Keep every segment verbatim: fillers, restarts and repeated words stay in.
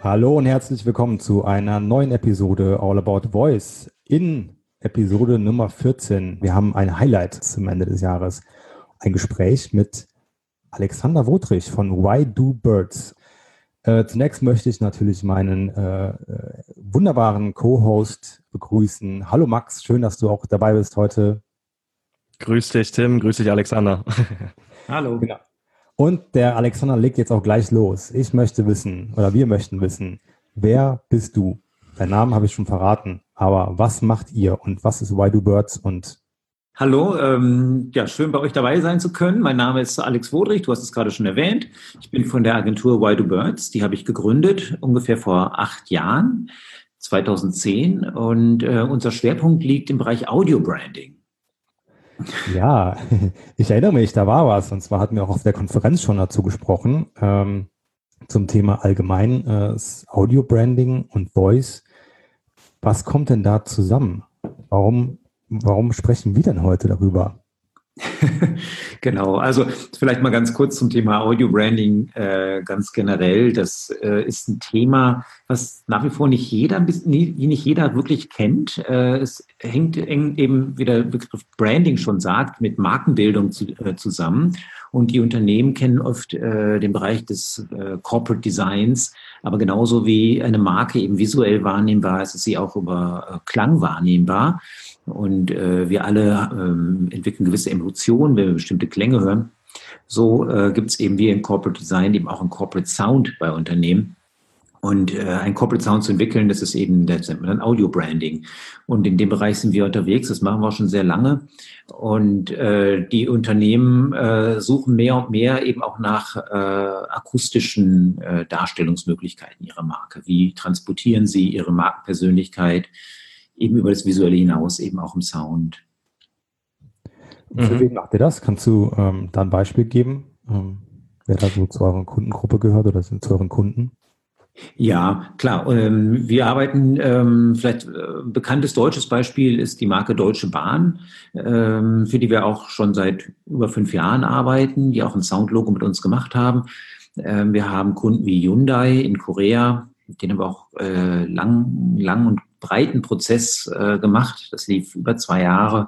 Hallo und herzlich willkommen zu einer neuen Episode All About Voice. In Episode Nummer vierzehn. Wir haben ein Highlight zum Ende des Jahres. Ein Gespräch mit Alexander Wotrich von Why Do Birds. Äh, zunächst möchte ich natürlich meinen äh, äh, wunderbaren Co-Host begrüßen. Hallo Max, schön, dass du auch dabei bist heute. Grüß dich, Tim. Grüß dich, Alexander. Hallo. Genau. Und der Alexander legt jetzt auch gleich los. Ich möchte wissen, oder wir möchten wissen, wer bist du? Deinen Namen habe ich schon verraten, aber was macht ihr und was ist Why Do Birds? Und Hallo, ähm, ja, schön bei euch dabei sein zu können. Mein Name ist Alex Wodrich, du hast es gerade schon erwähnt. Ich bin von der Agentur Why Do Birds, die habe ich gegründet ungefähr vor acht Jahren, zweitausendzehn, und äh, unser Schwerpunkt liegt im Bereich Audio Branding. ja, ich erinnere mich, da war was. Und zwar hatten wir auch auf der Konferenz schon dazu gesprochen, ähm, zum Thema allgemein äh, Audio Branding und Voice. Was kommt denn da zusammen? Warum, warum sprechen wir denn heute darüber? Genau, also vielleicht mal ganz kurz zum Thema Audio Branding äh, ganz generell. Das äh, ist ein Thema, was nach wie vor nicht jeder, nicht jeder wirklich kennt. Äh, es hängt eng eben, wie der Begriff Branding schon sagt, mit Markenbildung zu, äh, zusammen. Und die Unternehmen kennen oft äh, den Bereich des äh, Corporate Designs, aber genauso wie eine Marke eben visuell wahrnehmbar ist, ist sie auch über äh, Klang wahrnehmbar. Und äh, wir alle ähm, entwickeln gewisse Emotionen, wenn wir bestimmte Klänge hören. So äh, gibt es eben wie im Corporate Design eben auch einen Corporate Sound bei Unternehmen. Und äh, ein Corporate Sound zu entwickeln, das ist eben, das nennt man dann Audio Branding. Und in dem Bereich sind wir unterwegs, das machen wir auch schon sehr lange. Und äh, die Unternehmen äh, suchen mehr und mehr eben auch nach äh, akustischen äh, Darstellungsmöglichkeiten ihrer Marke. Wie transportieren sie ihre Markenpersönlichkeit eben über das Visuelle hinaus, eben auch im Sound. Für Mhm. wen macht ihr das? Kannst du ähm, da ein Beispiel geben, ähm, wer da so zu eurer Kundengruppe gehört oder sind zu euren Kunden? Ja, klar. Ähm, wir arbeiten, ähm, vielleicht äh, bekanntes deutsches Beispiel ist die Marke Deutsche Bahn, ähm, für die wir auch schon seit über fünf Jahren arbeiten, die auch ein Soundlogo mit uns gemacht haben. Ähm, wir haben Kunden wie Hyundai in Korea, den haben wir auch äh, lang, lang und breiten Prozess äh, gemacht. Das lief über zwei Jahre.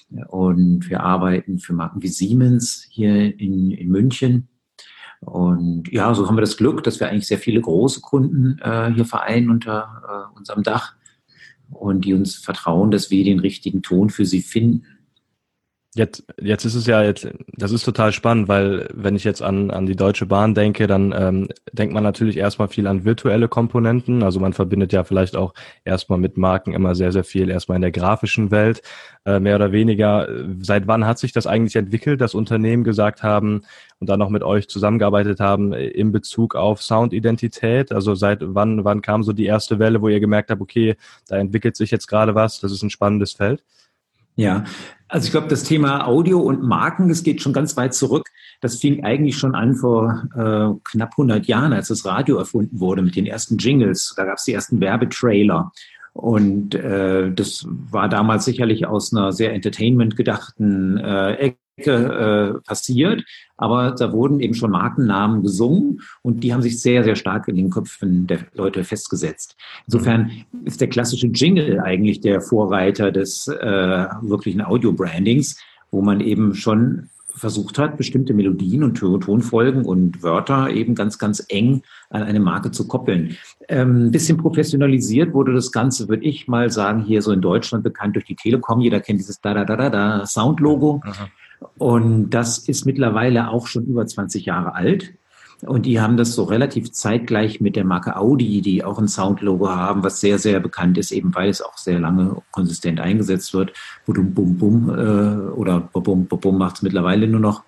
Und wir arbeiten für Marken wie Siemens hier in, in München. Und ja, so haben wir das Glück, dass wir eigentlich sehr viele große Kunden äh, hier vereinen unter äh, unserem Dach und die uns vertrauen, dass wir den richtigen Ton für sie finden. Jetzt, jetzt ist es ja jetzt, das ist total spannend, weil wenn ich jetzt an, an die Deutsche Bahn denke, dann ähm, denkt man natürlich erstmal viel an virtuelle Komponenten. Also man verbindet ja vielleicht auch erstmal mit Marken immer sehr, sehr viel erstmal in der grafischen Welt, äh, mehr oder weniger. Seit wann hat sich das eigentlich entwickelt, dass Unternehmen gesagt haben und dann noch mit euch zusammengearbeitet haben in Bezug auf Soundidentität? Also seit wann, wann kam so die erste Welle, wo ihr gemerkt habt, okay, da entwickelt sich jetzt gerade was, das ist ein spannendes Feld? Ja, also ich glaube, das Thema Audio und Marken, das geht schon ganz weit zurück. Das fing eigentlich schon an vor äh, knapp hundert Jahren, als das Radio erfunden wurde mit den ersten Jingles. Da gab es die ersten Werbetrailer. Und äh, das war damals sicherlich aus einer sehr Entertainment gedachten äh, Ecke äh, passiert. Aber da wurden eben schon Markennamen gesungen und die haben sich sehr, sehr stark in den Köpfen der Leute festgesetzt. Insofern ist der klassische Jingle eigentlich der Vorreiter des äh, wirklichen Audio-Brandings, wo man eben schon versucht hat, bestimmte Melodien und Tonfolgen und Wörter eben ganz, ganz eng an eine Marke zu koppeln. Ähm, ein bisschen professionalisiert wurde das Ganze, würde ich mal sagen, hier so in Deutschland bekannt durch die Telekom. Jeder kennt dieses Da-Da-Da-Da-Da Soundlogo. Aha. Und das ist mittlerweile auch schon über zwanzig Jahre alt. Und die haben das so relativ zeitgleich mit der Marke Audi, die auch ein Soundlogo haben, was sehr, sehr bekannt ist, eben weil es auch sehr lange konsistent eingesetzt wird. Bum, bum, bum, äh, oder bum, bum, bum macht es mittlerweile nur noch.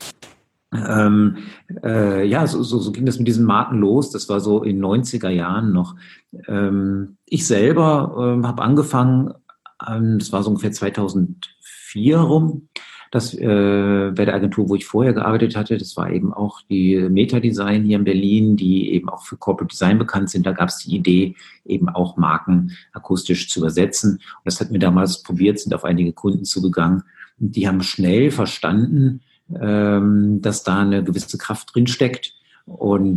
Ähm, äh, ja, so, so, so ging das mit diesen Marken los. Das war so in neunziger Jahren noch. Ähm, ich selber ähm, habe angefangen, ähm, das war so ungefähr zweitausendvier rum. Das äh, bei der Agentur, wo ich vorher gearbeitet hatte, das war eben auch die Meta Design hier in Berlin, die eben auch für Corporate Design bekannt sind. Da gab es die Idee, eben auch Marken akustisch zu übersetzen. Und das hatten wir damals probiert, sind auf einige Kunden zugegangen. Und die haben schnell verstanden, ähm, dass da eine gewisse Kraft drin steckt. Und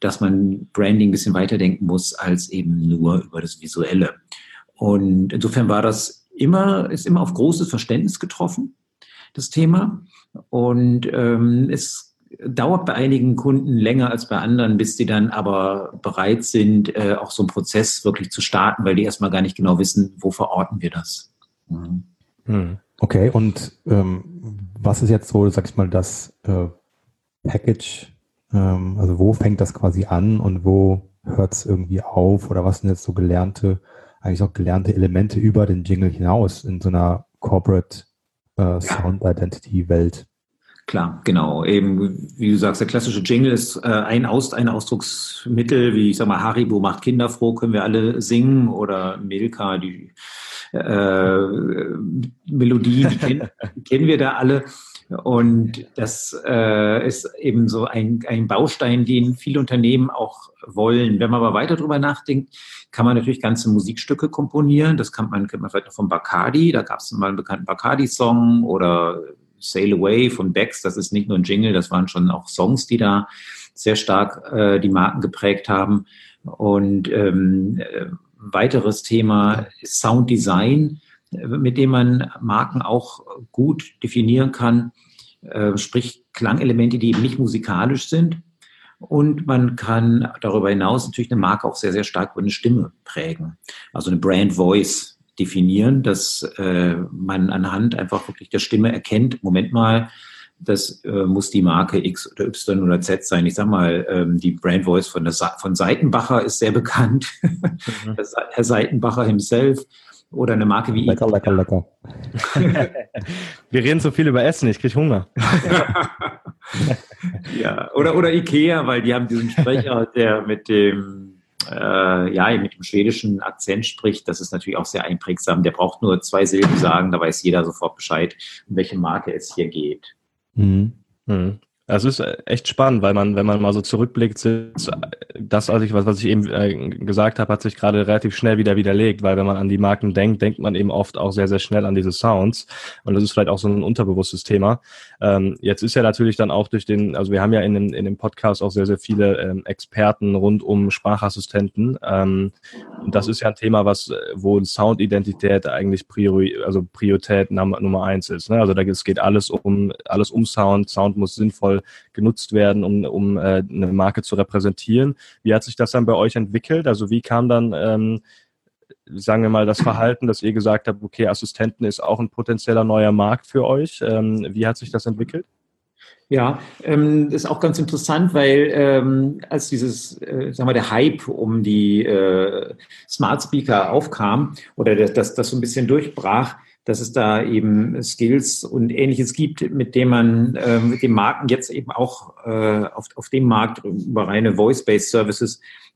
dass man Branding ein bisschen weiterdenken muss als eben nur über das Visuelle. Und insofern war das immer, ist immer auf großes Verständnis getroffen, das Thema. Und ähm, es dauert bei einigen Kunden länger als bei anderen, bis die dann aber bereit sind, äh, auch so einen Prozess wirklich zu starten, weil die erstmal gar nicht genau wissen, wo verorten wir das. Mhm. Hm. Okay, und ähm, was ist jetzt so, sag ich mal, das äh, Package, ähm, also wo fängt das quasi an und wo hört es irgendwie auf, oder was sind jetzt so gelernte, eigentlich auch gelernte Elemente über den Jingle hinaus in so einer Corporate äh, Sound Identity Welt? Klar, genau. Eben, wie du sagst, der klassische Jingle ist äh, ein, Aus, ein Ausdrucksmittel, wie ich sag mal, Haribo macht Kinder froh, können wir alle singen, oder Milka, die äh, Melodie, die, kenn, die kennen wir da alle. Und das äh, ist eben so ein, ein Baustein, den viele Unternehmen auch wollen. Wenn man aber weiter drüber nachdenkt, kann man natürlich ganze Musikstücke komponieren. Das kann man, kennt man vielleicht noch von Bacardi. Da gab es mal einen bekannten Bacardi-Song, oder Sail Away von Becks. Das ist nicht nur ein Jingle, das waren schon auch Songs, die da sehr stark äh, die Marken geprägt haben. Und ähm, äh, weiteres Thema ist Sounddesign, mit dem man Marken auch gut definieren kann, äh, sprich Klangelemente, die eben nicht musikalisch sind. Und man kann darüber hinaus natürlich eine Marke auch sehr, sehr stark über eine Stimme prägen. Also eine Brand Voice definieren, dass äh, man anhand einfach wirklich der Stimme erkennt, Moment mal, das äh, muss die Marke X oder Y oder Z sein. Ich sag mal, ähm, die Brand Voice von, der Sa- von Seitenbacher ist sehr bekannt. Mhm. Herr Seitenbacher himself. Oder eine Marke wie Lecker, lecker, lecker. Wir reden so viel über Essen, ich kriege Hunger. Ja, oder, oder Ikea, weil die haben diesen Sprecher, der mit dem Äh, ja, mit dem schwedischen Akzent spricht. Das ist natürlich auch sehr einprägsam. Der braucht nur zwei Silben sagen, da weiß jeder sofort Bescheid, um welche Marke es hier geht. Mhm. Mhm. Das ist echt spannend, weil man, wenn man mal so zurückblickt, das, also ich, was, was ich eben äh, gesagt habe, hat sich gerade relativ schnell wieder widerlegt, weil wenn man an die Marken denkt, denkt man eben oft auch sehr, sehr schnell an diese Sounds, und das ist vielleicht auch so ein unterbewusstes Thema. Ähm, jetzt ist ja natürlich dann auch durch den, also wir haben ja in dem, in dem Podcast auch sehr, sehr viele ähm, Experten rund um Sprachassistenten, ähm, und das ist ja ein Thema, was, wo Soundidentität eigentlich Priori, also Priorität Nummer, Nummer eins ist, ne? Also da es geht alles um, alles um Sound. Sound muss sinnvoll genutzt werden, um, um äh, eine Marke zu repräsentieren. Wie hat sich das dann bei euch entwickelt? Also wie kam dann, ähm, sagen wir mal, das Verhalten, dass ihr gesagt habt, okay, Assistenten ist auch ein potenzieller neuer Markt für euch. Ähm, wie hat sich das entwickelt? Ja, ähm, ist auch ganz interessant, weil ähm, als dieses, äh, sagen wir, der Hype um die äh, Smart Speaker aufkam oder dass das, das so ein bisschen durchbrach, dass es da eben Skills und Ähnliches gibt, mit dem man äh, mit den Marken jetzt eben auch äh, auf, auf dem Markt über reine Voice-Based Services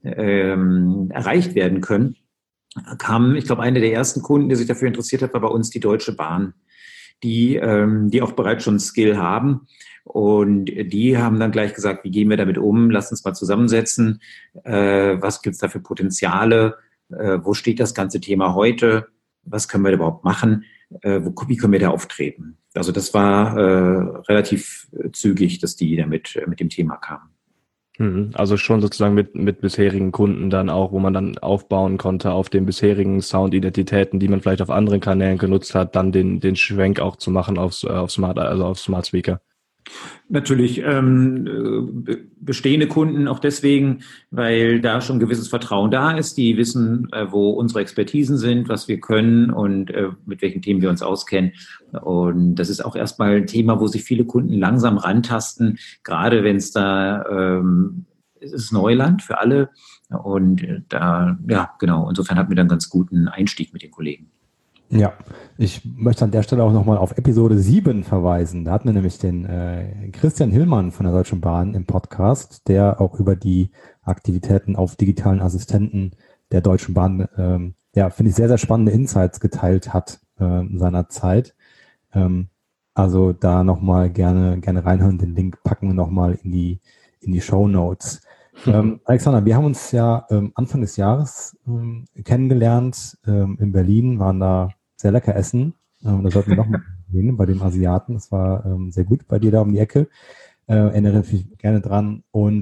ähm, erreicht werden können, kam, ich glaube, einer der ersten Kunden, der sich dafür interessiert hat, war bei uns die Deutsche Bahn, die, ähm, die auch bereits schon Skill haben. Und die haben dann gleich gesagt, wie gehen wir damit um? Lass uns mal zusammensetzen. Äh, was gibt es da für Potenziale? Äh, wo steht das ganze Thema heute? Was können wir da überhaupt machen? Äh, wo, wie können wir da auftreten? Also das war äh, relativ zügig, dass die damit mit dem Thema kamen. Also schon sozusagen mit, mit bisherigen Kunden dann auch, wo man dann aufbauen konnte auf den bisherigen Soundidentitäten, die man vielleicht auf anderen Kanälen genutzt hat, dann den, den Schwenk auch zu machen auf, auf Smart, also auf Smart Speaker. Natürlich ähm, bestehende Kunden auch deswegen, weil da schon ein gewisses Vertrauen da ist. Die wissen, äh, wo unsere Expertisen sind, was wir können und äh, mit welchen Themen wir uns auskennen. Und das ist auch erstmal ein Thema, wo sich viele Kunden langsam rantasten, gerade wenn es da, ähm, es ist Neuland für alle. Und da, ja, genau, insofern hatten wir dann einen ganz guten Einstieg mit den Kollegen. Ja, ich möchte an der Stelle auch nochmal auf Episode sieben verweisen. Da hatten wir nämlich den äh, Christian Hillmann von der Deutschen Bahn im Podcast, der auch über die Aktivitäten auf digitalen Assistenten der Deutschen Bahn, ähm, ja, finde ich, sehr, sehr spannende Insights geteilt hat äh, in seiner Zeit. Ähm, also da nochmal gerne, gerne reinhören. Den Link packen wir nochmal in die, in die Shownotes. Ähm, Alexander, wir haben uns ja ähm, Anfang des Jahres ähm, kennengelernt ähm, in Berlin, waren da sehr lecker essen. Ähm, da sollten wir nochmal gehen bei dem Asiaten. Das war ähm, sehr gut bei dir da um die Ecke. Äh, erinnere mich gerne dran. Und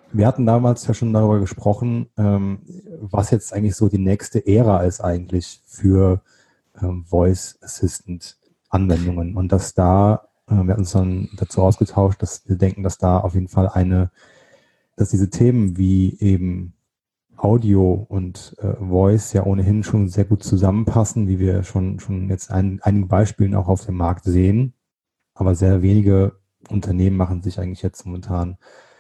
Wir hatten damals ja schon darüber gesprochen, ähm, was jetzt eigentlich so die nächste Ära ist eigentlich für ähm, Voice Assistant Anwendungen und dass da, äh, wir hatten uns dann dazu ausgetauscht, dass wir denken, dass da auf jeden Fall eine, dass diese Themen wie eben Audio und äh, Voice ja ohnehin schon sehr gut zusammenpassen, wie wir schon, schon jetzt ein, einigen Beispielen auch auf dem Markt sehen. Aber sehr wenige Unternehmen machen sich eigentlich jetzt momentan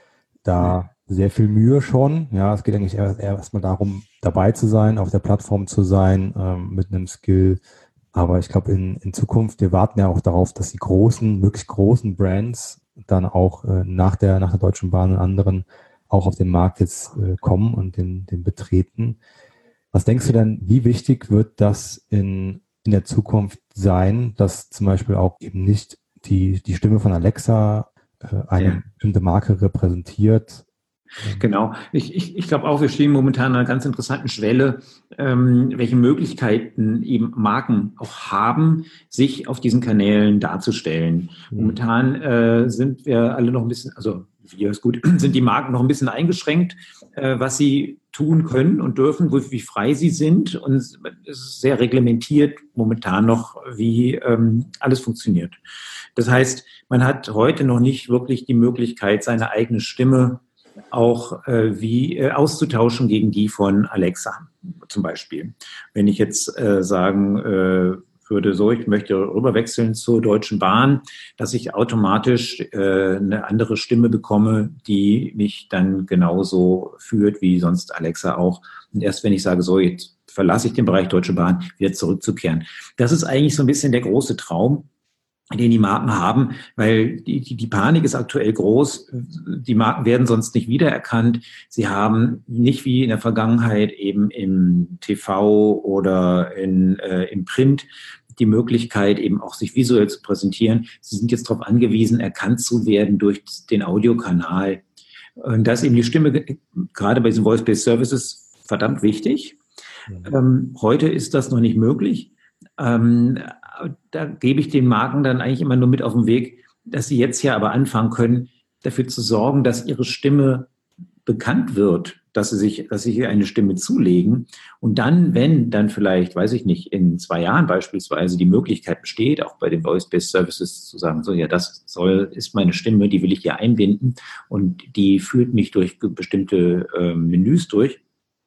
da sehr viel Mühe schon. Ja, es geht eigentlich eher, eher erstmal darum, dabei zu sein, auf der Plattform zu sein, ähm, mit einem Skill. Aber ich glaube, in, in Zukunft, wir warten ja auch darauf, dass die großen, möglichst großen Brands dann auch äh, nach der, nach der Deutschen Bahn und anderen auch auf den Markt jetzt äh, kommen und den, den betreten. Was denkst du denn, wie wichtig wird das in, in der Zukunft sein, dass zum Beispiel auch eben nicht die, die Stimme von Alexa äh, eine ja. bestimmte Marke repräsentiert? Genau. Ich, ich, ich glaube auch, wir stehen momentan an einer ganz interessanten Schwelle, ähm, welche Möglichkeiten eben Marken auch haben, sich auf diesen Kanälen darzustellen. Mhm. Momentan äh, sind wir alle noch ein bisschen, also wir ist gut, sind die Marken noch ein bisschen eingeschränkt, äh, was sie tun können und dürfen, wie frei sie sind. Und es ist sehr reglementiert momentan noch, wie ähm, alles funktioniert. Das heißt, man hat heute noch nicht wirklich die Möglichkeit, seine eigene Stimme auch äh, wie äh, auszutauschen gegen die von Alexa zum Beispiel. Wenn ich jetzt äh, sagen äh, würde, so, ich möchte rüberwechseln zur Deutschen Bahn, dass ich automatisch äh, eine andere Stimme bekomme, die mich dann genauso führt wie sonst Alexa auch. Und erst wenn ich sage, so, jetzt verlasse ich den Bereich Deutsche Bahn, wieder zurückzukehren. Das ist eigentlich so ein bisschen der große Traum, den die Marken haben, weil die, die, die Panik ist aktuell groß. Die Marken werden sonst nicht wiedererkannt. Sie haben nicht wie in der Vergangenheit eben im T V oder in, äh, im Print die Möglichkeit, eben auch sich visuell zu präsentieren. Sie sind jetzt darauf angewiesen, erkannt zu werden durch den Audiokanal. Und da ist eben die Stimme, gerade bei diesen Voice-Based Services, verdammt wichtig. Mhm. Ähm, heute ist das noch nicht möglich. Ähm, da gebe ich den Marken dann eigentlich immer nur mit auf den Weg, dass sie jetzt ja aber anfangen können, dafür zu sorgen, dass ihre Stimme bekannt wird, dass sie sich, dass sie hier eine Stimme zulegen. Und dann, wenn dann vielleicht, weiß ich nicht, in zwei Jahren beispielsweise die Möglichkeit besteht, auch bei den Voice-Based Services zu sagen, so, ja, das soll, ist meine Stimme, die will ich hier einbinden und die führt mich durch bestimmte äh, Menüs durch,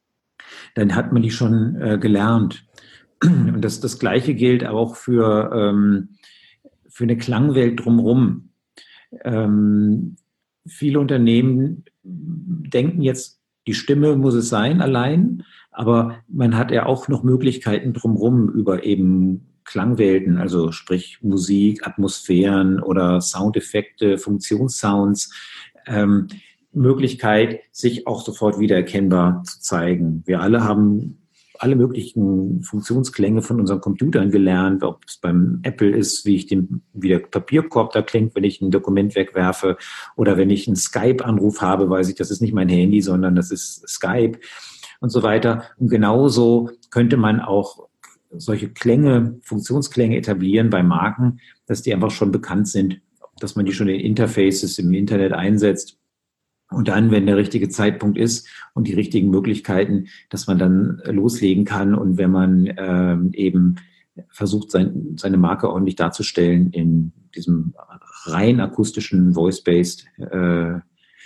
dann hat man die schon äh, gelernt. Und das, das Gleiche gilt auch für, ähm, für eine Klangwelt drumherum. Ähm, viele Unternehmen denken jetzt, die Stimme muss es sein allein, aber man hat ja auch noch Möglichkeiten drumherum über eben Klangwelten, also sprich Musik, Atmosphären oder Soundeffekte, Funktionssounds, ähm, Möglichkeit, sich auch sofort wiedererkennbar zu zeigen. Wir alle haben alle möglichen Funktionsklänge von unseren Computern gelernt, ob es beim Apple ist, wie ich den, wie der Papierkorb da klingt, wenn ich ein Dokument wegwerfe, oder wenn ich einen Skype-Anruf habe, weiß ich, das ist nicht mein Handy, sondern das ist Skype und so weiter. Und genauso könnte man auch solche Klänge, Funktionsklänge etablieren bei Marken, dass die einfach schon bekannt sind, dass man die schon in Interfaces im Internet einsetzt. Und dann, wenn der richtige Zeitpunkt ist und die richtigen Möglichkeiten, dass man dann loslegen kann. Und wenn man ähm, eben versucht, sein, seine Marke ordentlich darzustellen in diesem rein akustischen Voice-Based äh,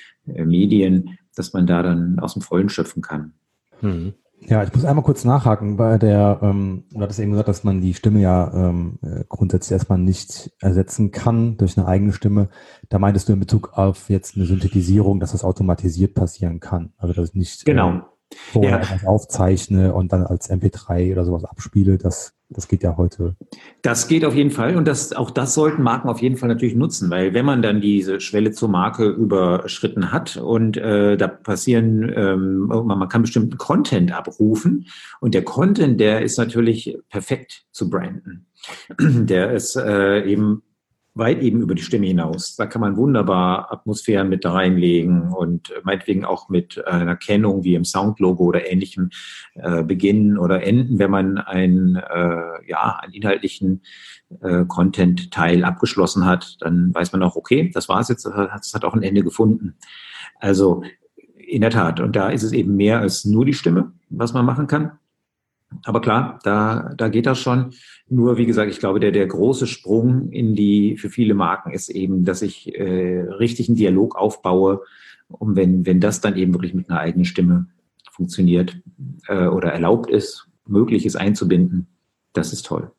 Medien, dass man da dann aus dem Vollen schöpfen kann. Mhm. Ja, ich muss einmal kurz nachhaken bei der, ähm, du hattest eben gesagt, dass man die Stimme ja ähm, grundsätzlich erstmal nicht ersetzen kann durch eine eigene Stimme. Da meintest du in Bezug auf jetzt eine Synthetisierung, dass das automatisiert passieren kann. Also dass ich nicht genau. äh, vorher Ja. etwas aufzeichne und dann als M P drei oder sowas abspiele. Das, das geht ja heute. Das geht auf jeden Fall und das, auch das sollten Marken auf jeden Fall natürlich nutzen, weil wenn man dann diese Schwelle zur Marke überschritten hat und äh, da passieren, ähm, man kann bestimmten Content abrufen und der Content, der ist natürlich perfekt zu branden. Der ist äh, eben weit eben über die Stimme hinaus. Da kann man wunderbar Atmosphären mit reinlegen und meinetwegen auch mit einer Kennung wie im Soundlogo oder ähnlichem äh, beginnen oder enden, wenn man ein, äh, ja, einen inhaltlichen äh, Content-Teil abgeschlossen hat. Dann weiß man auch, okay, das war's jetzt, das hat auch ein Ende gefunden. Also In der Tat. Und da ist es eben mehr als nur die Stimme, was man machen kann. Aber klar, da, da geht das schon. Nur, wie gesagt, ich glaube, der, der große Sprung in die, für viele Marken ist eben, dass ich äh, richtig einen Dialog aufbaue. Und wenn, wenn das dann eben wirklich mit einer eigenen Stimme funktioniert äh, oder erlaubt ist, möglich ist einzubinden, das ist toll.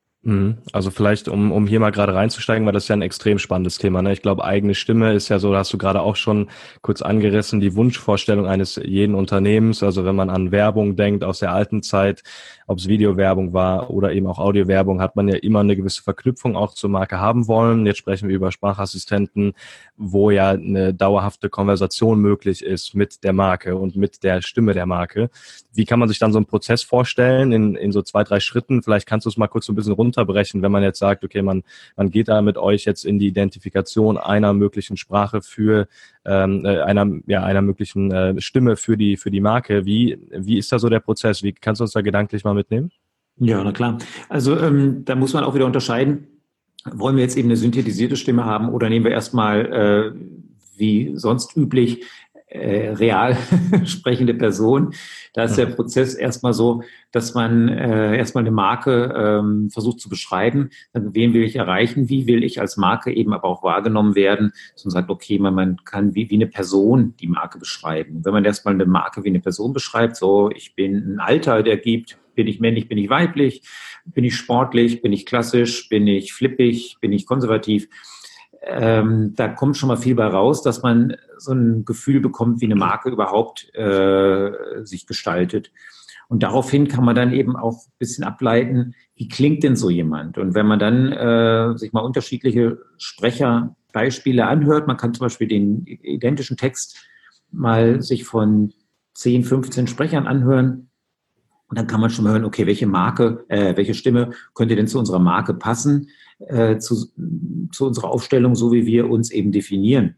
Also vielleicht, um, um hier mal gerade reinzusteigen, weil das ist ja ein extrem spannendes Thema. Ne? Ich glaube, eigene Stimme ist ja so, da hast du gerade auch schon kurz angerissen, die Wunschvorstellung eines jeden Unternehmens. Also wenn man an Werbung denkt aus der alten Zeit, ob es Videowerbung war oder eben auch Audiowerbung, hat man ja immer eine gewisse Verknüpfung auch zur Marke haben wollen. Jetzt sprechen wir über Sprachassistenten, wo ja eine dauerhafte Konversation möglich ist mit der Marke und mit der Stimme der Marke. Wie kann man sich dann so einen Prozess vorstellen in, in so zwei, drei Schritten? Vielleicht kannst du es mal kurz so ein bisschen runterbrechen, wenn man jetzt sagt, okay, man, man geht da mit euch jetzt in die Identifikation einer möglichen Sprache für ähm, einer, ja, einer möglichen äh, Stimme für die, für die Marke. Wie, wie ist da so der Prozess? Wie kannst du uns da gedanklich mal mitnehmen? Ja, na klar. Also ähm, da muss man auch wieder unterscheiden. Wollen wir jetzt eben eine synthetisierte Stimme haben oder nehmen wir erstmal, äh, wie sonst üblich, äh, real sprechende Person? Da ist der Prozess erstmal so, dass man äh, erstmal eine Marke ähm, versucht zu beschreiben. Dann, wen will ich erreichen? Wie will ich als Marke eben aber auch wahrgenommen werden? Dass man sagt, okay, man, man kann wie, wie eine Person die Marke beschreiben. Wenn man erstmal eine Marke wie eine Person beschreibt, so, ich bin ein Alter, der gibt, bin ich männlich, bin ich weiblich, bin ich sportlich, bin ich klassisch, bin ich flippig, bin ich konservativ. Ähm, da kommt schon mal viel bei raus, dass man so ein Gefühl bekommt, wie eine Marke überhaupt äh, sich gestaltet. Und daraufhin kann man dann eben auch ein bisschen ableiten, wie klingt denn so jemand? Und wenn man dann äh, sich mal unterschiedliche Sprecherbeispiele anhört, man kann zum Beispiel den identischen Text mal sich von zehn, fünfzehn Sprechern anhören. Und dann kann man schon mal hören, okay, welche Marke, äh, welche Stimme könnte denn zu unserer Marke passen, äh, zu, zu unserer Aufstellung, so wie wir uns eben definieren.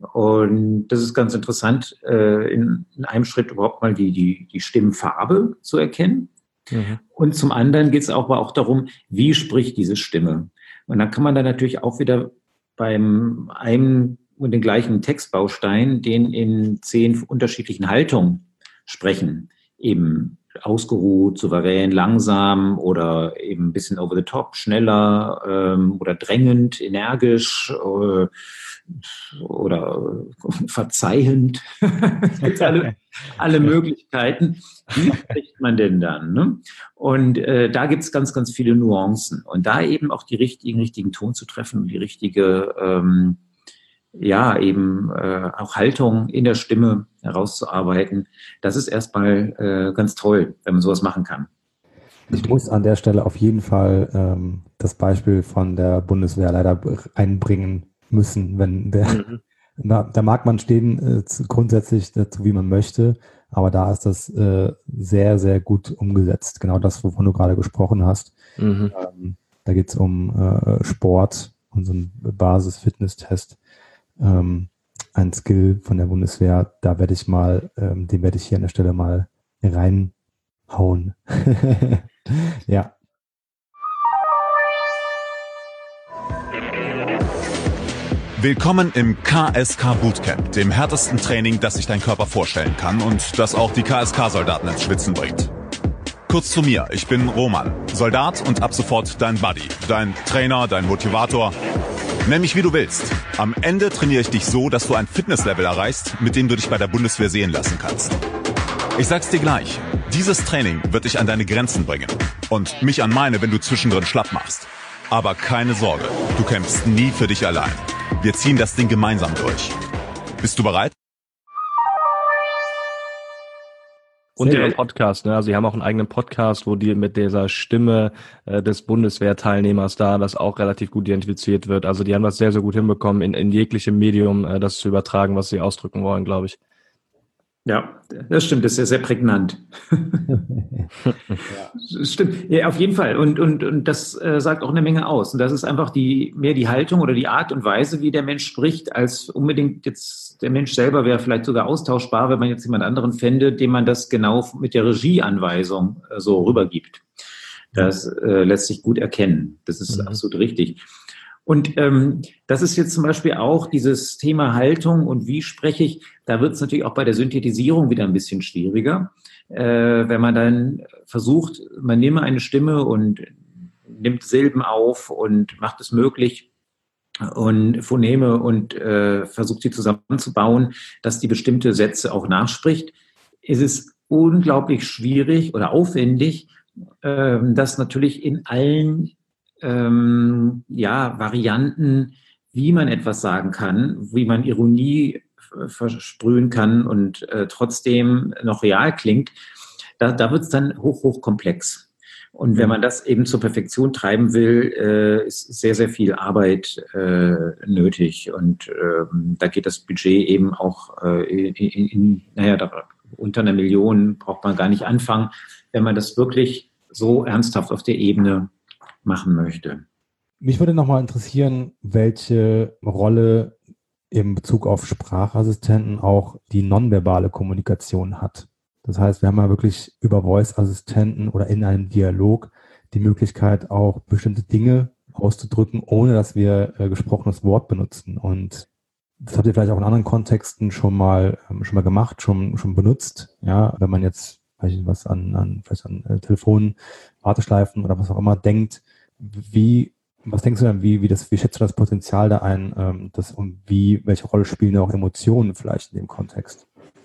Und das ist ganz interessant, äh, in, in einem Schritt überhaupt mal die, die, die Stimmfarbe zu erkennen. Mhm. Und zum anderen geht es auch, aber auch darum, wie spricht diese Stimme. Und dann kann man dann natürlich auch wieder beim einem und den gleichen Textbaustein, den in zehn unterschiedlichen Haltungen sprechen, eben ausgeruht, souverän, langsam oder eben ein bisschen over the top, schneller ähm, oder drängend, energisch äh, oder verzeihend. Es gibt alle, alle Möglichkeiten. Wie spricht man denn dann? Ne? Und äh, da gibt es ganz, ganz viele Nuancen. Und da eben auch die richtigen, richtigen Ton zu treffen und die richtige ähm, ja, eben äh, auch Haltung in der Stimme herauszuarbeiten. Das ist erstmal äh, ganz toll, wenn man sowas machen kann. Ich muss an der Stelle auf jeden Fall ähm, das Beispiel von der Bundeswehr leider einbringen müssen, wenn der, mhm. da, da mag man stehen äh, grundsätzlich dazu, wie man möchte, aber da ist das äh, sehr, sehr gut umgesetzt. Genau das, wovon du gerade gesprochen hast. Mhm. Ähm, da geht es um äh, Sport und so einen Basis-Fitness-Test. Ähm, ein Skill von der Bundeswehr, da werde ich mal, ähm, den werde ich hier an der Stelle mal reinhauen. Ja. Willkommen im K S K Bootcamp, dem härtesten Training, das sich dein Körper vorstellen kann und das auch die K S K-Soldaten ins Schwitzen bringt. Kurz zu mir, ich bin Roman, Soldat und ab sofort dein Buddy, dein Trainer, dein Motivator. Nenn mich wie du willst. Am Ende trainiere ich dich so, dass du ein Fitnesslevel erreichst, mit dem du dich bei der Bundeswehr sehen lassen kannst. Ich sag's dir gleich, dieses Training wird dich an deine Grenzen bringen. Und mich an meine, wenn du zwischendrin schlapp machst. Aber keine Sorge, du kämpfst nie für dich allein. Wir ziehen das Ding gemeinsam durch. Bist du bereit? Und ihren Podcast, ne? Also sie haben auch einen eigenen Podcast, wo die mit dieser Stimme äh, des Bundeswehrteilnehmers da, das auch relativ gut identifiziert wird. Also die haben das sehr, sehr gut hinbekommen, in, in jeglichem Medium äh, das zu übertragen, was sie ausdrücken wollen, glaube ich. Ja, das stimmt, das ist ja sehr prägnant. Ja. Das stimmt, ja, auf jeden Fall. Und, und, und das äh, sagt auch eine Menge aus. Und das ist einfach die, mehr die Haltung oder die Art und Weise, wie der Mensch spricht, als unbedingt jetzt der Mensch selber wäre vielleicht sogar austauschbar, wenn man jetzt jemand anderen fände, dem man das genau mit der Regieanweisung äh, so rübergibt. Das äh, lässt sich gut erkennen. Das ist mhm. absolut richtig. Und ähm, das ist jetzt zum Beispiel auch dieses Thema Haltung und wie spreche ich, da wird es natürlich auch bei der Synthetisierung wieder ein bisschen schwieriger, äh, wenn man dann versucht, man nehme eine Stimme und nimmt Silben auf und macht es möglich und Phoneme und äh, versucht sie zusammenzubauen, dass die bestimmte Sätze auch nachspricht. Es ist unglaublich schwierig oder aufwendig, äh, das natürlich in allen ähm, ja, Varianten, wie man etwas sagen kann, wie man Ironie versprühen kann und äh, trotzdem noch real klingt, da, da wird es dann hoch, hoch komplex. Und wenn man das eben zur Perfektion treiben will, äh, ist sehr, sehr viel Arbeit äh, nötig. Und äh, da geht das Budget eben auch äh, in, in, in, naja, da, unter einer Million braucht man gar nicht anfangen, wenn man das wirklich so ernsthaft auf der Ebene machen möchte. Mich würde nochmal interessieren, welche Rolle in Bezug auf Sprachassistenten auch die nonverbale Kommunikation hat. Das heißt, wir haben ja wirklich über Voice-Assistenten oder in einem Dialog die Möglichkeit, auch bestimmte Dinge auszudrücken, ohne dass wir äh, gesprochenes Wort benutzen. Und das habt ihr vielleicht auch in anderen Kontexten schon mal ähm, schon mal gemacht, schon schon benutzt. Ja, wenn man jetzt weiß ich, was an, an vielleicht an äh, Telefonen, Warteschleifen oder was auch immer denkt, wie was denkst du denn, wie wie das wie schätzt du das Potenzial da ein, ähm, das und wie welche Rolle spielen da auch Emotionen vielleicht in dem Kontext?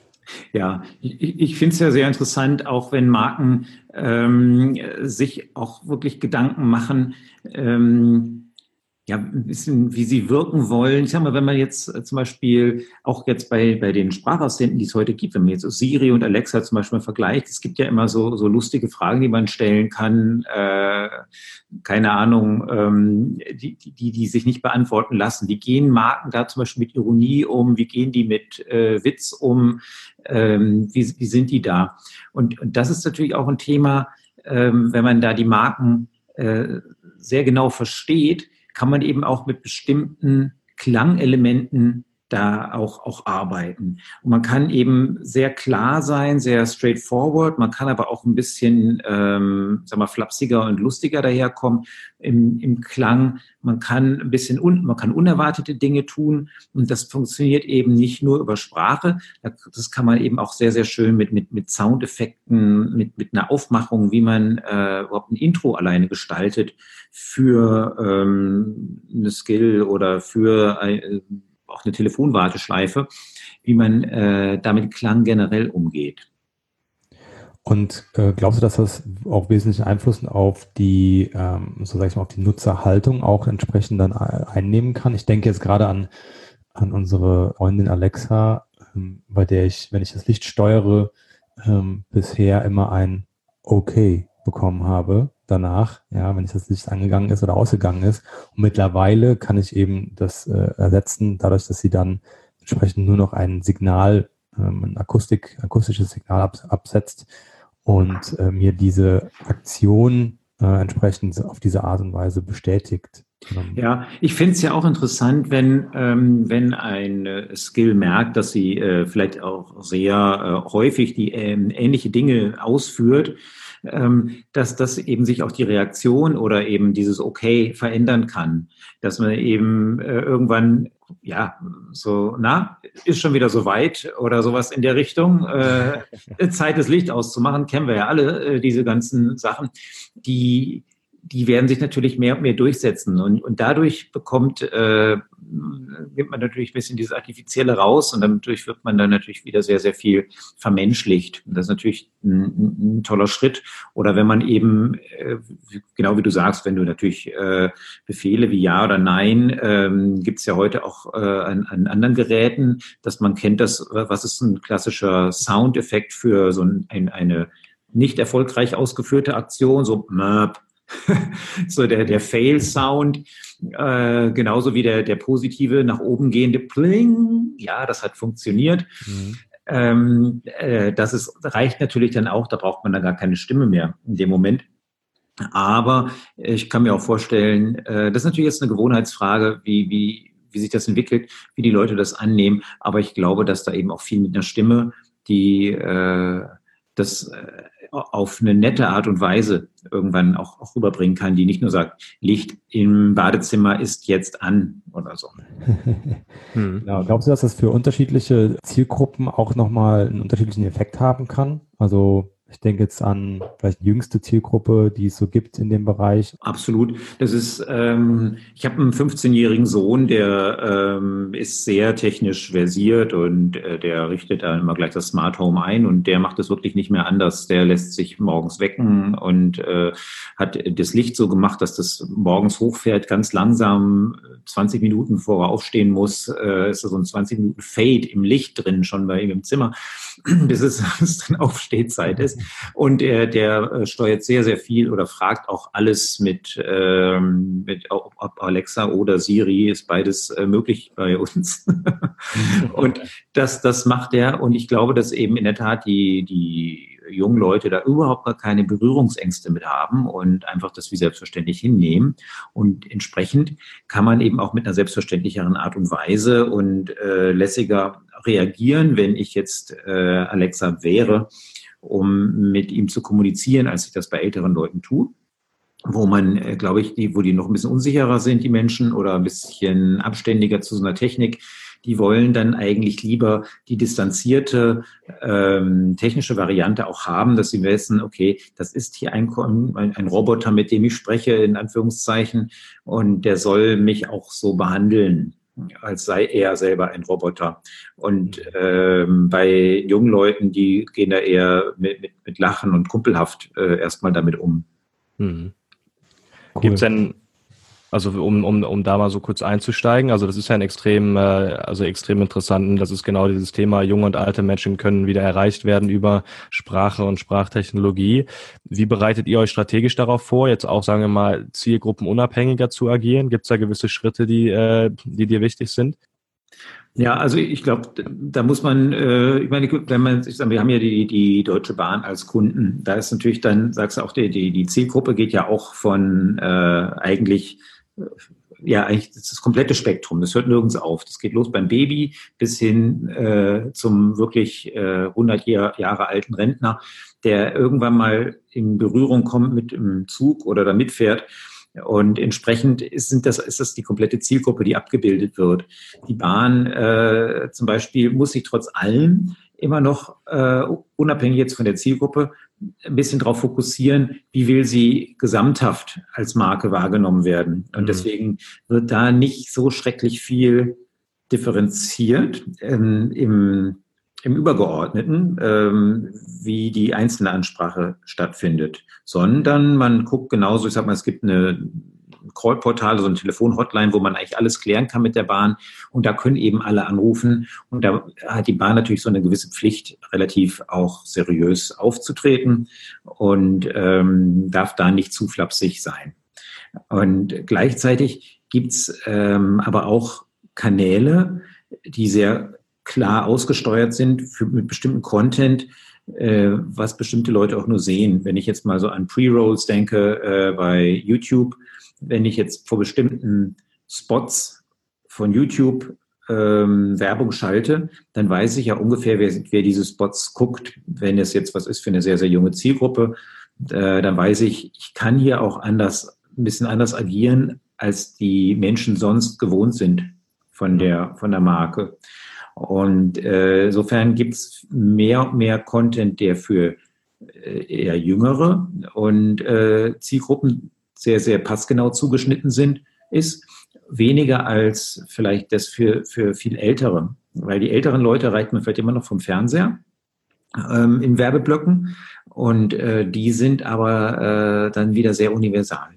Ja, ich, ich finde es ja sehr interessant, auch wenn Marken ähm, sich auch wirklich Gedanken machen, ähm, ja, ein bisschen, wie sie wirken wollen. Ich sag mal, wenn man jetzt äh, zum Beispiel auch jetzt bei, bei den Sprachassistenten, die es heute gibt, wenn man jetzt so Siri und Alexa zum Beispiel vergleicht, es gibt ja immer so, so lustige Fragen, die man stellen kann, äh, keine Ahnung, ähm, die, die, die sich nicht beantworten lassen. Wie gehen Marken da zum Beispiel mit Ironie um? Wie gehen die mit äh, Witz um? Ähm, wie, wie sind die da? Und, und das ist natürlich auch ein Thema, ähm, wenn man da die Marken äh, sehr genau versteht, kann man eben auch mit bestimmten Klangelementen da auch, auch arbeiten. Und man kann eben sehr klar sein, sehr straightforward. Man kann aber auch ein bisschen, ähm, sag mal, flapsiger und lustiger daherkommen im, im Klang. Man kann ein bisschen, un, man kann unerwartete Dinge tun. Und das funktioniert eben nicht nur über Sprache. Das kann man eben auch sehr, sehr schön mit, mit, mit Soundeffekten, mit, mit einer Aufmachung, wie man äh, überhaupt ein Intro alleine gestaltet für ähm, eine Skill oder für ein, auch eine Telefonwarteschleife, wie man äh, damit Klang generell umgeht. Und äh, glaubst du, dass das auch wesentlichen Einfluss auf die, ähm, so sag ich mal, auf die Nutzerhaltung auch entsprechend dann einnehmen kann? Ich denke jetzt gerade an, an unsere Freundin Alexa, ähm, bei der ich, wenn ich das Licht steuere, ähm, bisher immer ein Okay bekommen habe danach, ja, wenn ich das Licht angegangen ist oder ausgegangen ist. Und mittlerweile kann ich eben das äh, ersetzen, dadurch, dass sie dann entsprechend nur noch ein Signal, ähm, ein Akustik, akustisches Signal ab, absetzt und äh, mir diese Aktion äh, entsprechend auf diese Art und Weise bestätigt. Ja, ich finde es ja auch interessant, wenn, ähm, wenn ein äh, Skill merkt, dass sie äh, vielleicht auch sehr äh, häufig die ähm, ähnliche Dinge ausführt, ähm, dass das eben sich auch die Reaktion oder eben dieses Okay verändern kann. Dass man eben äh, irgendwann, ja, so, na, ist schon wieder so weit oder sowas in der Richtung. Äh, Zeit, das Licht auszumachen, kennen wir ja alle, äh, diese ganzen Sachen, die die werden sich natürlich mehr und mehr durchsetzen. Und, und dadurch bekommt, äh, nimmt man natürlich ein bisschen dieses Artifizielle raus und dadurch wird man dann natürlich wieder sehr, sehr viel vermenschlicht. Und das ist natürlich ein, ein toller Schritt. Oder wenn man eben, äh, genau wie du sagst, wenn du natürlich äh, Befehle wie Ja oder Nein, ähm, gibt es ja heute auch äh, an, an anderen Geräten, dass man kennt, das, was ist ein klassischer Soundeffekt für so ein, ein, eine nicht erfolgreich ausgeführte Aktion, so Möp. So der, der Fail-Sound, äh, genauso wie der, der positive nach oben gehende Pling. Ja, das hat funktioniert. Mhm. Ähm, äh, das ist, reicht natürlich dann auch, da braucht man dann gar keine Stimme mehr in dem Moment. Aber ich kann mir auch vorstellen, äh, das ist natürlich jetzt eine Gewohnheitsfrage, wie, wie, wie sich das entwickelt, wie die Leute das annehmen. Aber ich glaube, dass da eben auch viel mit einer Stimme, die äh, das auf eine nette Art und Weise irgendwann auch, auch rüberbringen kann, die nicht nur sagt, Licht im Badezimmer ist jetzt an oder so. Hm. Genau. Glaubst du, dass das für unterschiedliche Zielgruppen auch nochmal einen unterschiedlichen Effekt haben kann? Also ich denke jetzt an vielleicht die jüngste Zielgruppe, die es so gibt in dem Bereich. Absolut. Das ist, ähm, ich habe einen fünfzehnjährigen Sohn, der ähm, ist sehr technisch versiert und äh, der richtet da immer gleich das Smart Home ein und der macht es wirklich nicht mehr anders. Der lässt sich morgens wecken und äh, hat das Licht so gemacht, dass das morgens hochfährt, ganz langsam, zwanzig Minuten vor er aufstehen muss, äh, ist so ein zwanzig Minuten Fade im Licht drin, schon bei ihm im Zimmer, bis es, bis dann Aufstehzeit ist. Und er, der äh, steuert sehr, sehr viel oder fragt auch alles mit, ähm, mit ob Alexa oder Siri, ist beides äh, möglich bei uns. Und das, das macht er. Und ich glaube, dass eben in der Tat die, die jungen Leute da überhaupt gar keine Berührungsängste mit haben und einfach das wie selbstverständlich hinnehmen. Und entsprechend kann man eben auch mit einer selbstverständlicheren Art und Weise und äh, lässiger reagieren, wenn ich jetzt äh, Alexa wäre, um mit ihm zu kommunizieren, als ich das bei älteren Leuten tue, wo man, äh, glaube ich, die, wo die noch ein bisschen unsicherer sind, die Menschen, oder ein bisschen abständiger zu so einer Technik, die wollen dann eigentlich lieber die distanzierte ähm, technische Variante auch haben, dass sie wissen, okay, das ist hier ein, ein, ein Roboter, mit dem ich spreche, in Anführungszeichen, und der soll mich auch so behandeln, als sei er selber ein Roboter. Und ähm, bei jungen Leuten, die gehen da eher mit, mit, mit Lachen und kumpelhaft äh, erstmal damit um. Hm. Cool. Gibt es denn, also um, um, um da mal so kurz einzusteigen, also das ist ja ein extrem, äh, also extrem interessant, das ist genau dieses Thema, junge und alte Menschen können wieder erreicht werden über Sprache und Sprachtechnologie. Wie bereitet ihr euch strategisch darauf vor, jetzt auch, sagen wir mal, zielgruppenunabhängiger zu agieren? Gibt es da gewisse Schritte, die, äh, die dir wichtig sind? Ja, also ich glaube, da muss man, äh, ich meine, wenn man, ich sage, wir haben ja die, die Deutsche Bahn als Kunden, da ist natürlich dann, sagst du auch, die, die, die Zielgruppe geht ja auch von äh, eigentlich, äh, ja, eigentlich das, das komplette Spektrum, das hört nirgends auf. Das geht los beim Baby bis hin äh, zum wirklich äh, hundert Jahr, Jahre alten Rentner, der irgendwann mal in Berührung kommt mit dem Zug oder da mitfährt. Und entsprechend ist, sind das, ist das die komplette Zielgruppe, die abgebildet wird. Die Bahn äh, zum Beispiel muss sich trotz allem immer noch, äh, unabhängig jetzt von der Zielgruppe, ein bisschen darauf fokussieren, wie will sie gesamthaft als Marke wahrgenommen werden. Und mhm. deswegen wird da nicht so schrecklich viel differenziert ähm, im im Übergeordneten, ähm, wie die einzelne Ansprache stattfindet, sondern man guckt genauso, ich sag mal, es gibt eine Callportal, so eine Telefon-Hotline, wo man eigentlich alles klären kann mit der Bahn, und da können eben alle anrufen, und da hat die Bahn natürlich so eine gewisse Pflicht, relativ auch seriös aufzutreten und ähm, darf da nicht zu flapsig sein. Und gleichzeitig gibt's ähm, aber auch Kanäle, die sehr klar ausgesteuert sind für, mit bestimmten Content, äh, was bestimmte Leute auch nur sehen. Wenn ich jetzt mal so an Pre-Rolls denke äh, bei YouTube, wenn ich jetzt vor bestimmten Spots von YouTube ähm, Werbung schalte, dann weiß ich ja ungefähr, wer, wer diese Spots guckt. Wenn es jetzt was ist für eine sehr, sehr junge Zielgruppe, äh, dann weiß ich, ich kann hier auch anders, ein bisschen anders agieren, als die Menschen sonst gewohnt sind von der, von der Marke. Und äh, insofern gibt es mehr und mehr Content, der für äh, eher jüngere und äh, Zielgruppen sehr, sehr passgenau zugeschnitten sind, ist weniger als vielleicht das für, für viel Ältere. Weil die älteren Leute erreicht man vielleicht immer noch vom Fernseher ähm, in Werbeblöcken, und äh, die sind aber äh, dann wieder sehr universal,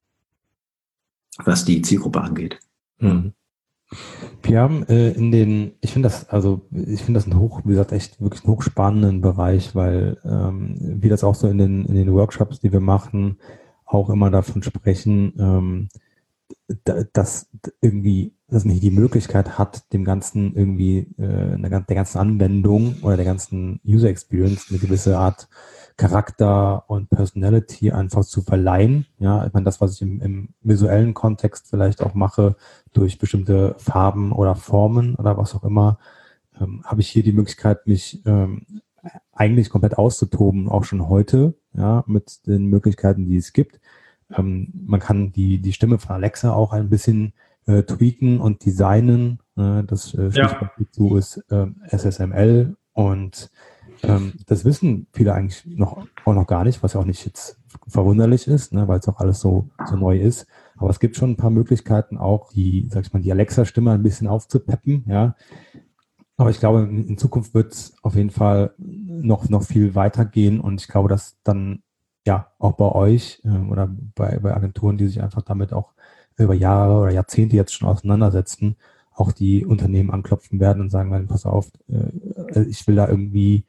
was die Zielgruppe angeht. Mhm. Wir haben äh, in den, ich finde das, also ich finde das ein hoch, wie gesagt, echt wirklich einen hochspannenden Bereich, weil ähm, wir das auch so in den, in den Workshops, die wir machen, auch immer davon sprechen, ähm, dass irgendwie, dass man hier die Möglichkeit hat, dem Ganzen irgendwie, äh, der ganzen Anwendung oder der ganzen User Experience eine gewisse Art Charakter und Personality einfach zu verleihen. Ja, ich meine, das, was ich im, im visuellen Kontext vielleicht auch mache, durch bestimmte Farben oder Formen oder was auch immer, ähm, habe ich hier die Möglichkeit, mich ähm, eigentlich komplett auszutoben, auch schon heute, ja, mit den Möglichkeiten, die es gibt. Ähm, man kann die, die Stimme von Alexa auch ein bisschen äh, tweaken und designen. Äh, das äh, Stichwort Ja. dazu ist äh, S S M L und ähm, das wissen viele eigentlich noch, auch noch gar nicht, was ja auch nicht jetzt verwunderlich ist, ne, weil es auch alles so, so neu ist. Aber es gibt schon ein paar Möglichkeiten auch, die, sag ich mal, die Alexa-Stimme ein bisschen aufzupeppen, ja. Aber ich glaube, in, in Zukunft wird es auf jeden Fall noch, noch viel weitergehen und ich glaube, dass dann ja auch bei euch äh, oder bei, bei Agenturen, die sich einfach damit auch über Jahre oder Jahrzehnte jetzt schon auseinandersetzen, auch die Unternehmen anklopfen werden und sagen werden, pass auf, äh, ich will da irgendwie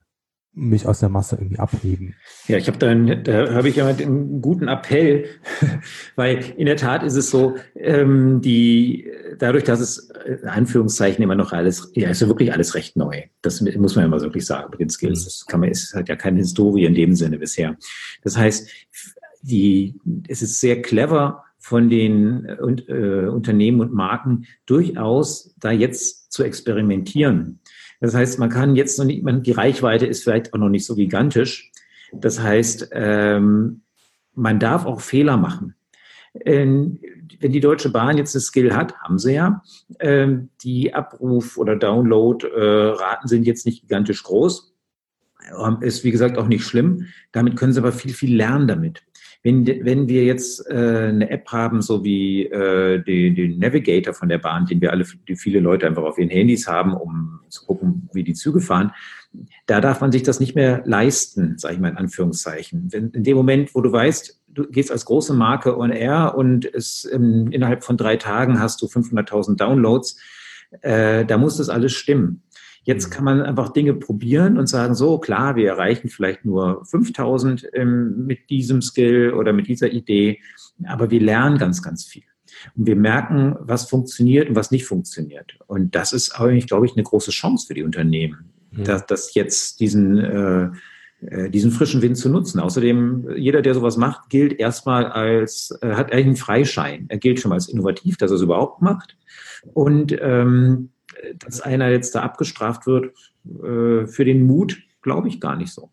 mich aus der Masse irgendwie abheben. Ja, ich habe da, einen, da habe ich ja einen guten Appell, weil in der Tat ist es so, ähm, die dadurch, dass es in Anführungszeichen immer noch alles, ja, ist ja wirklich alles recht neu. Das muss man ja mal wirklich sagen mit den Skills. Das kann man, es hat ja keine Historie in dem Sinne bisher. Das heißt, die, es ist sehr clever von den äh, Unternehmen und Marken durchaus da jetzt zu experimentieren. Das heißt, man kann jetzt noch nicht, man, die Reichweite ist vielleicht auch noch nicht so gigantisch. Das heißt, ähm, man darf auch Fehler machen. Ähm, wenn die Deutsche Bahn jetzt eine Skill hat, haben sie ja, ähm, die Abruf- oder Download-Raten äh, sind jetzt nicht gigantisch groß. Ist, wie gesagt, auch nicht schlimm. Damit können sie aber viel, viel lernen damit. Wenn, wenn wir jetzt äh, eine App haben, so wie äh, den, den Navigator von der Bahn, den wir alle, die viele Leute einfach auf ihren Handys haben, um zu gucken, wie die Züge fahren, da darf man sich das nicht mehr leisten, sage ich mal in Anführungszeichen. Wenn, in dem Moment, wo du weißt, du gehst als große Marke on air und es ähm, innerhalb von drei Tagen hast du fünfhunderttausend Downloads, äh, da muss das alles stimmen. Jetzt kann man einfach Dinge probieren und sagen, so klar, wir erreichen vielleicht nur fünftausend ähm, mit diesem Skill oder mit dieser Idee, aber wir lernen ganz, ganz viel. Und wir merken, was funktioniert und was nicht funktioniert. Und das ist eigentlich, glaube ich, eine große Chance für die Unternehmen, mhm. dass, dass jetzt diesen, äh, diesen frischen Wind zu nutzen. Außerdem, jeder, der sowas macht, gilt erstmal als, äh, hat eigentlich einen Freischein. Er gilt schon mal als innovativ, dass er es überhaupt macht. Und ähm, dass einer jetzt da abgestraft wird, äh, für den Mut, glaube ich gar nicht so.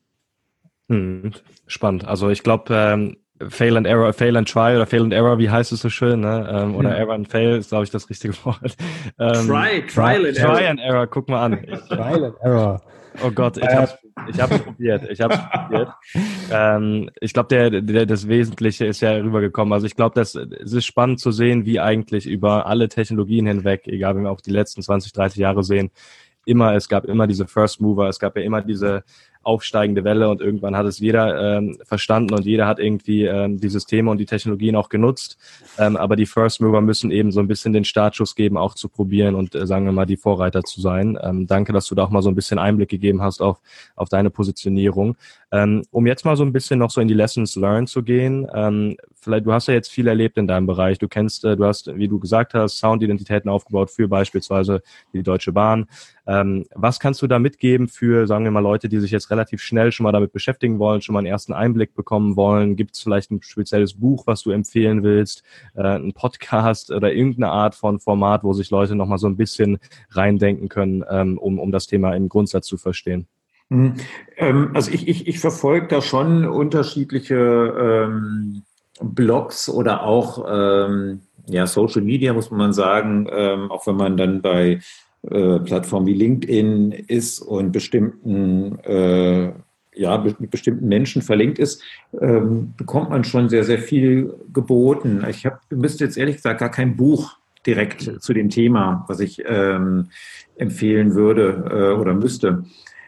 Hm, spannend. Also ich glaube, ähm, Fail and Error, Fail and Try oder Fail and Error, wie heißt es so schön, ne? Ähm, oder hm. Error and Fail ist, glaube ich, das richtige Wort. Ähm, try, Trial and Error. Try and Error, guck mal an. Trial and Error. Oh Gott, ich hab's, ich hab's probiert, ich hab's probiert. Ähm, ich glaube, der, der, das Wesentliche ist ja rübergekommen. Also ich glaube, das, es ist spannend zu sehen, wie eigentlich über alle Technologien hinweg, egal wenn wir auch die letzten zwanzig, dreißig Jahre sehen, immer, es gab immer diese First Mover, es gab ja immer diese aufsteigende Welle und irgendwann hat es jeder ähm, verstanden und jeder hat irgendwie ähm, die Systeme und die Technologien auch genutzt. Ähm, aber die First Mover müssen eben so ein bisschen den Startschuss geben, auch zu probieren und äh, sagen wir mal die Vorreiter zu sein. Ähm, danke, dass du da auch mal so ein bisschen Einblick gegeben hast auf, auf deine Positionierung. Ähm, um jetzt mal so ein bisschen noch so in die Lessons learned zu gehen, ähm, vielleicht, du hast ja jetzt viel erlebt in deinem Bereich. Du kennst, äh, du hast, wie du gesagt hast, Soundidentitäten aufgebaut für beispielsweise die Deutsche Bahn. Ähm, was kannst du da mitgeben für, sagen wir mal, Leute, die sich jetzt relativ schnell schon mal damit beschäftigen wollen, schon mal einen ersten Einblick bekommen wollen? Gibt es vielleicht ein spezielles Buch, was du empfehlen willst, äh, ein Podcast oder irgendeine Art von Format, wo sich Leute nochmal so ein bisschen reindenken können, ähm, um, um das Thema im Grundsatz zu verstehen? Mhm. Ähm, also ich, ich, ich verfolge da schon unterschiedliche ähm, Blogs oder auch ähm, ja, Social Media, muss man sagen, ähm, auch wenn man dann bei Äh, Plattformen wie LinkedIn ist und bestimmten, äh, ja, be- mit bestimmten Menschen verlinkt ist, ähm, bekommt man schon sehr, sehr viel geboten. Ich hab, müsste jetzt ehrlich gesagt gar kein Buch direkt zu dem Thema, was ich ähm, empfehlen würde äh, oder müsste.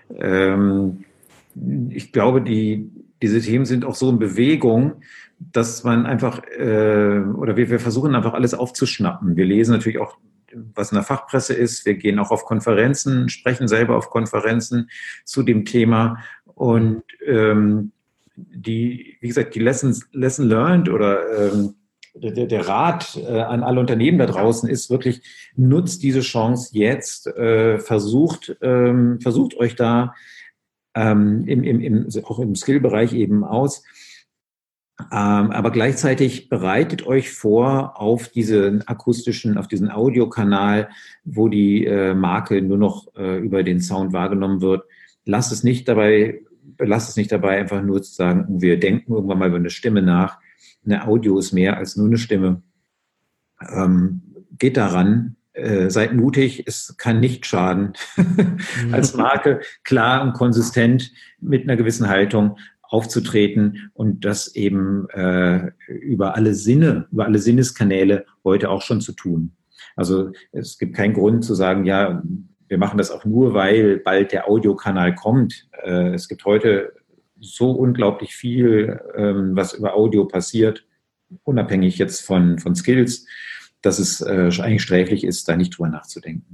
Ähm, ich glaube, die, diese Themen sind auch so in Bewegung, dass man einfach, äh, oder wir, wir versuchen einfach alles aufzuschnappen. Wir lesen natürlich auch, was in der Fachpresse ist. Wir gehen auch auf Konferenzen, sprechen selber auf Konferenzen zu dem Thema. Und ähm, die, wie gesagt, die Lessons, Lesson learned oder ähm, der, der Rat äh, an alle Unternehmen da draußen ist wirklich, nutzt diese Chance jetzt, äh, versucht, ähm, versucht euch da ähm, im, im, im, auch im Skill-Bereich eben aus. Ähm, aber gleichzeitig bereitet euch vor auf diesen akustischen, auf diesen Audiokanal, wo die äh, Marke nur noch äh, über den Sound wahrgenommen wird. lass es nicht dabei, lass es nicht dabei, einfach nur zu sagen, wir denken irgendwann mal über eine Stimme nach. Eine Audio ist mehr als nur eine Stimme. Ähm, geht daran, äh, seid mutig, es kann nicht schaden. Als Marke klar und konsistent mit einer gewissen Haltung aufzutreten und das eben äh, über alle Sinne, über alle Sinneskanäle heute auch schon zu tun. Also es gibt keinen Grund zu sagen, ja, wir machen das auch nur, weil bald der Audiokanal kommt. Äh, es gibt heute so unglaublich viel, ähm, was über Audio passiert, unabhängig jetzt von, von Skills, dass es äh, eigentlich sträflich ist, da nicht drüber nachzudenken.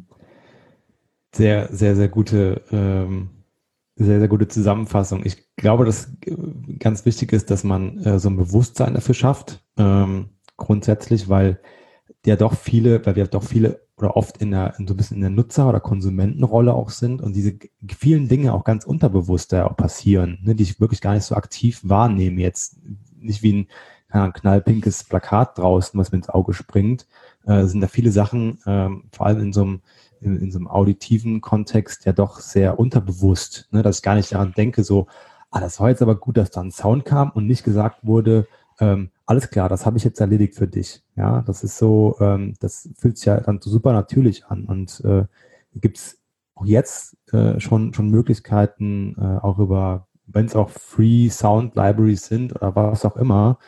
Sehr, sehr, sehr gute, ähm, sehr, sehr gute Zusammenfassung. Ich glaube, dass ganz wichtig ist, dass man äh, so ein Bewusstsein dafür schafft, ähm, grundsätzlich, weil ja doch viele, weil wir doch viele oder oft in der, in so ein bisschen in der Nutzer- oder Konsumentenrolle auch sind und diese vielen Dinge auch ganz unterbewusst da auch passieren, ne, die ich wirklich gar nicht so aktiv wahrnehme jetzt. Nicht wie ein, ein knallpinkes Plakat draußen, was mir ins Auge springt, äh, sind da viele Sachen, ähm, vor allem in so einem in, in so einem auditiven Kontext ja doch sehr unterbewusst, ne, dass ich gar nicht daran denke, so, ah, das war jetzt aber gut, dass da ein Sound kam und nicht gesagt wurde, ähm, alles klar, das habe ich jetzt erledigt für dich. Ja, das ist so, ähm, das fühlt sich ja dann so super natürlich an und äh, gibt es auch jetzt äh, schon schon Möglichkeiten, äh, auch über, wenn es auch Free Sound Libraries sind oder was auch immer,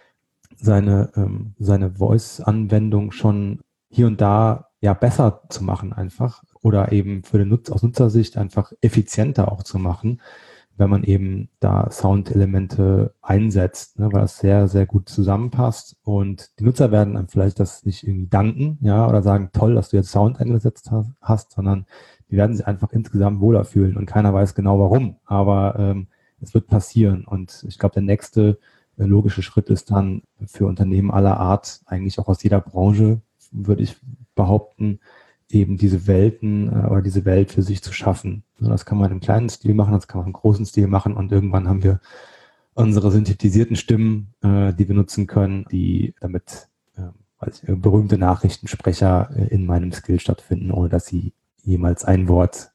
seine ähm, seine Voice-Anwendung schon hier und da ja besser zu machen einfach oder eben für den Nutzer aus Nutzersicht einfach effizienter auch zu machen, wenn man eben da Soundelemente einsetzt, ne, weil das sehr, sehr gut zusammenpasst und die Nutzer werden dann vielleicht das nicht irgendwie danken, ja, oder sagen, toll, dass du jetzt Sound eingesetzt hast, hast sondern die werden sich einfach insgesamt wohler fühlen und keiner weiß genau warum, aber ähm, es wird passieren und ich glaube, der nächste äh, logische Schritt ist dann für Unternehmen aller Art, eigentlich auch aus jeder Branche, würde ich behaupten, eben diese Welten äh, oder diese Welt für sich zu schaffen. Das kann man im kleinen Stil machen, das kann man im großen Stil machen und irgendwann haben wir unsere synthetisierten Stimmen, äh, die wir nutzen können, die damit äh, weiß ich, berühmte Nachrichtensprecher äh, in meinem Skill stattfinden, ohne dass sie jemals ein Wort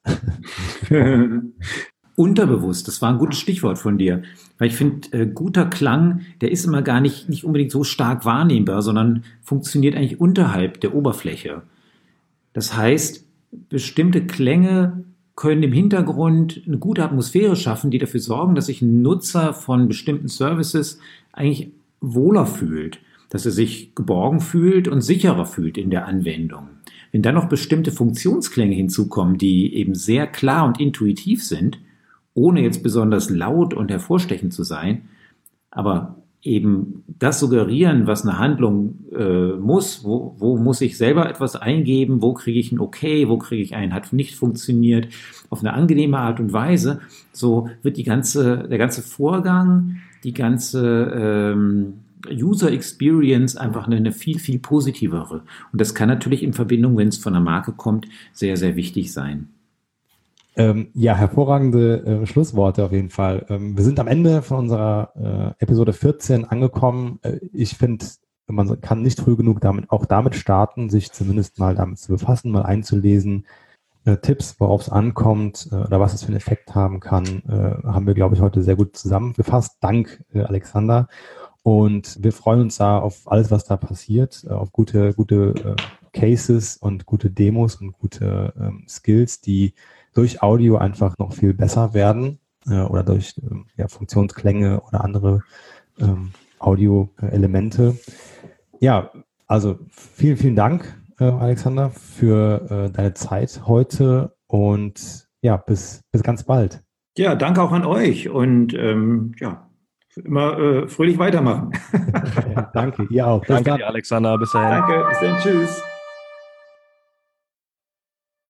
Unterbewusst, das war ein gutes Stichwort von dir, weil ich finde, äh, guter Klang, der ist immer gar nicht, nicht unbedingt so stark wahrnehmbar, sondern funktioniert eigentlich unterhalb der Oberfläche. Das heißt, bestimmte Klänge können im Hintergrund eine gute Atmosphäre schaffen, die dafür sorgen, dass sich ein Nutzer von bestimmten Services eigentlich wohler fühlt, dass er sich geborgen fühlt und sicherer fühlt in der Anwendung. Wenn dann noch bestimmte Funktionsklänge hinzukommen, die eben sehr klar und intuitiv sind, ohne jetzt besonders laut und hervorstechend zu sein, aber eben das suggerieren, was eine Handlung äh, muss, wo, wo muss ich selber etwas eingeben, wo kriege ich ein Okay, wo kriege ich ein hat nicht funktioniert, auf eine angenehme Art und Weise, so wird die ganze, der ganze Vorgang, die ganze ähm, User Experience einfach eine, eine viel, viel positivere. Und das kann natürlich in Verbindung, wenn es von einer Marke kommt, sehr, sehr wichtig sein. Ähm, ja, hervorragende äh, Schlussworte auf jeden Fall. Ähm, wir sind am Ende von unserer äh, Episode vierzehn angekommen. Äh, ich finde, man kann nicht früh genug damit auch damit starten, sich zumindest mal damit zu befassen, mal einzulesen. Äh, Tipps, worauf es ankommt äh, oder was es für einen Effekt haben kann, äh, haben wir, glaube ich, heute sehr gut zusammengefasst. Dank, äh, Alexander. Und wir freuen uns da auf alles, was da passiert, äh, auf gute, gute äh, Cases und gute Demos und gute äh, Skills, die durch Audio einfach noch viel besser werden äh, oder durch äh, ja, Funktionsklänge oder andere ähm, Audio-Elemente. Ja, also vielen, vielen Dank, äh, Alexander, für äh, deine Zeit heute und ja, bis, bis ganz bald. Ja, danke auch an euch und ähm, ja, immer äh, fröhlich weitermachen. Danke, ihr auch. Bis Danke dann. dir, Alexander. Bis dahin. Danke, bis dann, tschüss.